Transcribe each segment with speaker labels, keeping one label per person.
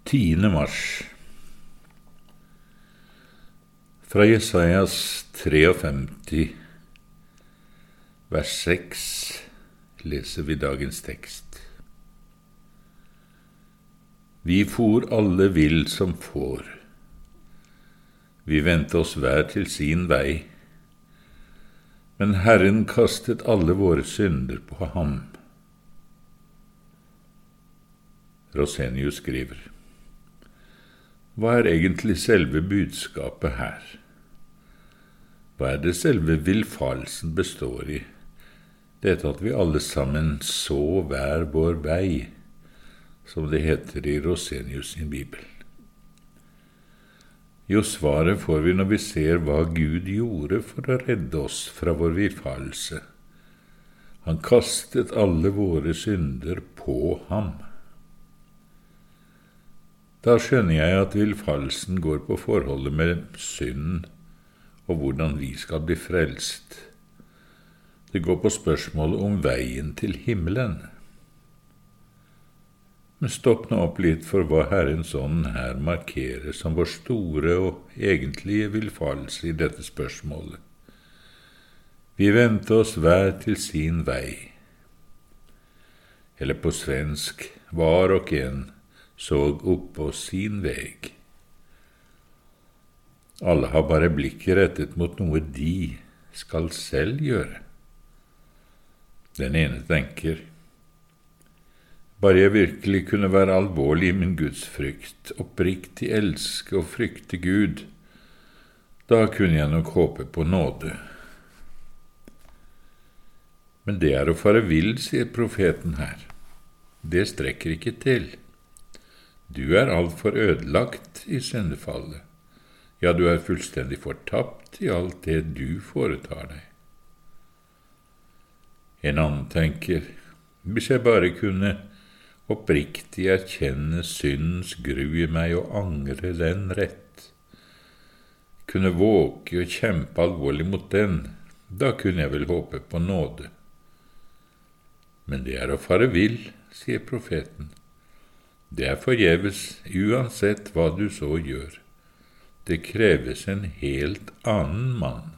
Speaker 1: 10. mars. Fra Jesajas 53, vers 6, leser vi dagens tekst. Vi for alle vill som får. Vi vendte oss hver til sin vei, men Herren kastet alle våre synder på ham. Rosenius skriver: Hva er egentlig selve budskapet her? Hva er det selve villfarelsen består i? Dette at vi alle sammen så hver vår vei, som det heter i Rosenius sin bibel. Jo, svaret får vi når vi ser hva Gud gjorde for å redde oss fra vår villfarelse. Han kastet alle våre synder på ham. Da skjønner jeg at villfarelsen går på forholdet med synden og hvordan vi skal bli frelst. Det går på spørsmålet om veien til himmelen. Men stopp nå opp litt for hva Herrens ånd her markerer som vår store og egentlige villfarelse i dette spørsmålet. Vi vendte oss hver til sin vei. Eller på svensk, var og en såg opp på sin veg. Alle har bare blikket rettet mot noe de skal selv gjøre. Den ene tenker: bare jeg virkelig kunne være alvorlig i min gudsfrykt, oppriktig elske og frykte Gud, da kunne jeg nok håpe på nåde. Men det er å fare vill, sier profeten her. Det strekker ikke til. Du er alt for ødelagt i syndefallet. Ja, du er fullstendig fortapt i alt det du foretar deg. En annen tenker: hvis jeg bare kunne oppriktig erkjenne syndens gru i meg og angre den rett, kunne våke og kjempe alvorlig mot den, da kunne jeg vel håpe på nåde. Men det er å fare vill, sier profeten. Det er forgjeves, uansett hva du så gjør. Det kreves en helt annen mann.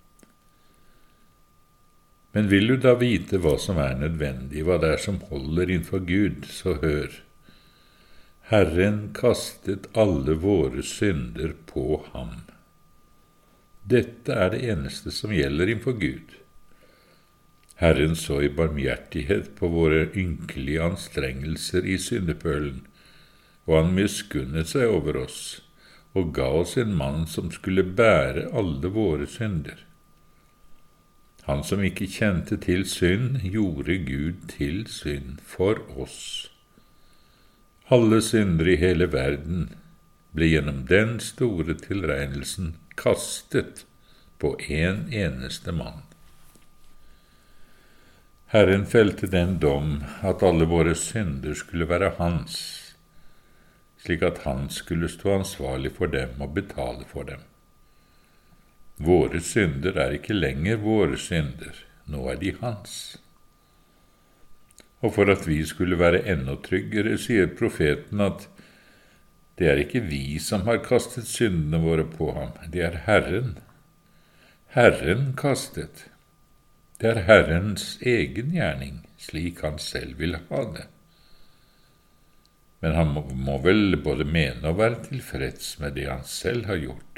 Speaker 1: Men vil du da vite hva som er nødvendig, hva det er som holder innenfor Gud, så hør. Herren kastet alle våre synder på ham. Dette er det eneste som gjelder innenfor Gud. Herren så i barmhjertighet på våre ynkelige anstrengelser i syndepølen, og han miskunnet seg over oss, og ga oss en mann som skulle bære alle våre synder. Han som ikke kjente til synd, gjorde Gud til synd for oss. Alle synder i hele verden ble gjennom den store tilregnelsen kastet på en eneste mann. Herren felte den dom at alle våre synder skulle være hans, slik at han skulle stå ansvarlig for dem og betale for dem. Våre synder er ikke lenger våre synder, nå er de hans. Og for at vi skulle være enda tryggere, sier profeten at det er ikke vi som har kastet syndene våre på ham, det er Herren. Herren kastet. Det er Herrens egen gjerning, slik han selv vil ha det. Men han må vel både mene og være tilfreds med det han selv har gjort.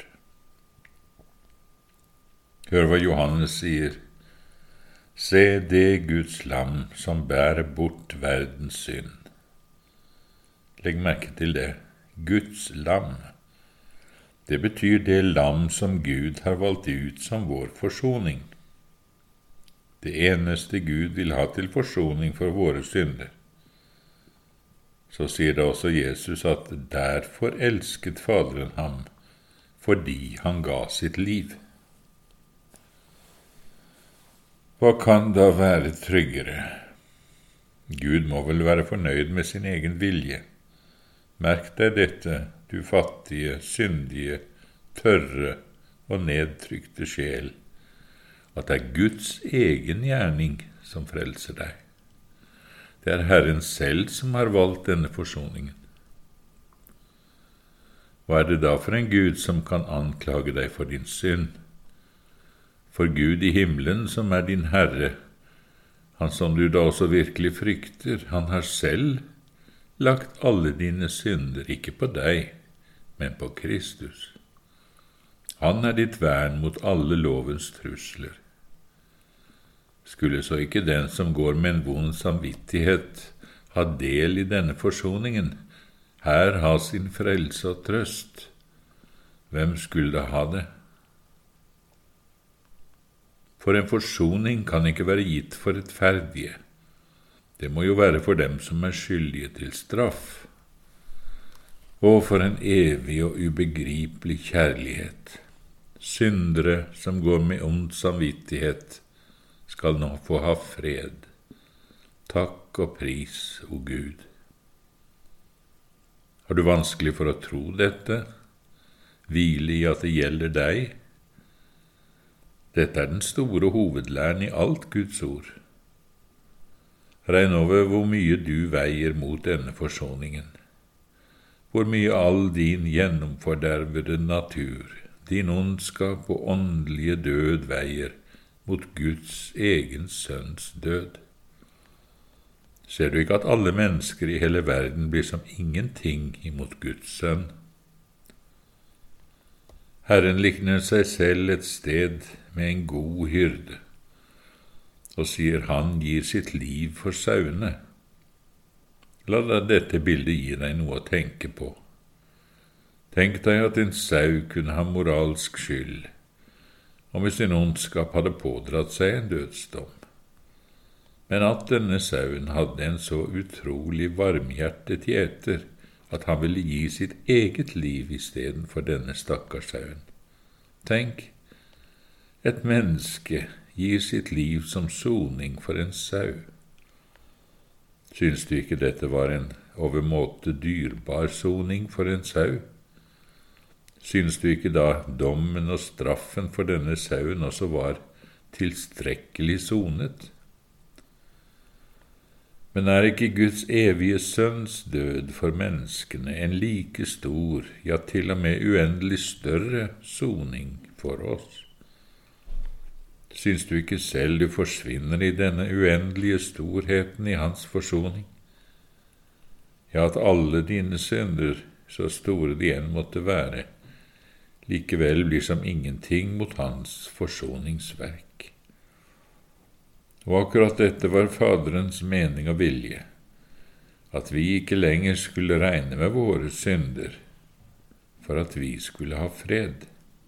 Speaker 1: Hør hva Johannes sier: Se det Guds lam som bærer bort verdens synd. Legg merke til det. Guds lam. Det betyr det lam som Gud har valgt ut som vår forsoning. Det eneste Gud vil ha til forsoning for våre synder. Så sier da også Jesus at derfor elsket Faderen ham, fordi han ga sitt liv. Hva kan da være tryggere? Gud må vel være fornøyd med sin egen vilje. Merk deg dette, du fattige, syndige, tørre og nedtrykte sjel, at det er Guds egen gjerning som frelser deg. Det er Herren selv som har valgt denne forsoningen. Hva er det da for en Gud som kan anklage deg for din synd? For Gud i himmelen, som er din Herre, han som du da også virkelig frykter, han har selv lagt alle dine synder, ikke på deg, men på Kristus. Han er ditt vern mot alle lovens trusler. Skulle så ikke den som går med en vond samvittighet ha del i denne forsoningen, her ha sin frelse og trøst? Hvem skulle da ha det? For en forsoning kan ikke være gitt for rettferdige. Det må jo være for dem som er skyldige til straff. Og for en evig og ubegripelig kjærlighet. Syndere som går med ond samvittighet, skal nå få ha fred. Takk og pris, o Gud. Har du vanskelig for å tro dette? Hvile i at det gjelder deg? Dette er den store hovedlæren i alt Guds ord. Regn over hvor mye du veier mot denne forsoningen. Hvor mye all din gjennomfordervede natur, din ondskap og åndelige død veier mot Guds egen sønns død. Ser du ikke at alle mennesker i hele verden blir som ingenting imot Guds sønn? Herren likner seg selv et sted med en god hyrde, og sier han gir sitt liv for sauene. La da dette bildet gi deg noe å tenke på. Tenk deg at en sau kunne ha moralsk skyld, om hvis sin ondskap hadde pådratt seg en dødsdom. Men at denne sauen hadde en så utrolig varmhjertet gjeter, at han ville gi sitt eget liv i stedet for denne stakkars sauen. Tenk, et menneske gir sitt liv som soning for en sau. Syns du ikke dette var en overmåte dyrbar soning for en sau? Syns du ikke da dommen og straffen for denne sauen også var tilstrekkelig sonet? Men er ikke Guds evige sønns død for menneskene en like stor, ja til og med uendelig større soning for oss? Syns du ikke selv du forsvinner i denne uendelige storheten i hans forsoning? Ja, at alle dine synder, så store de enn måtte være, likevel blir som ingenting mot hans forsoningsverk. Og akkurat dette var Faderens mening og vilje, at vi ikke lenger skulle regne med våre synder, for at vi skulle ha fred.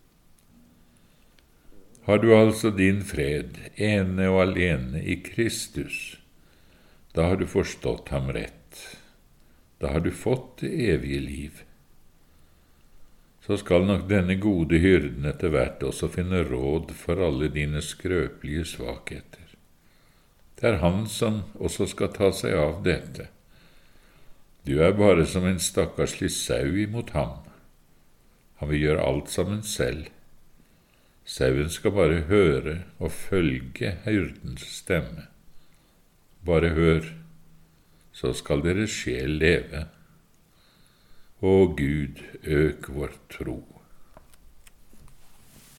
Speaker 1: Har du altså din fred, ene og alene i Kristus, da har du forstått ham rett, da har du fått det evige liv. Så skal nok denne gode hyrden etter hvert også finne råd for alle dine skrøpelige svakheter. Det er han som også skal ta seg av dette. Du er bare som en stakkarslig sau imot ham. Han vil gjøre alt sammen selv. Sauen skal bare høre og følge hyrdens stemme. Bare hør, så skal deres sjel leve. Å Gud, øk vår tro.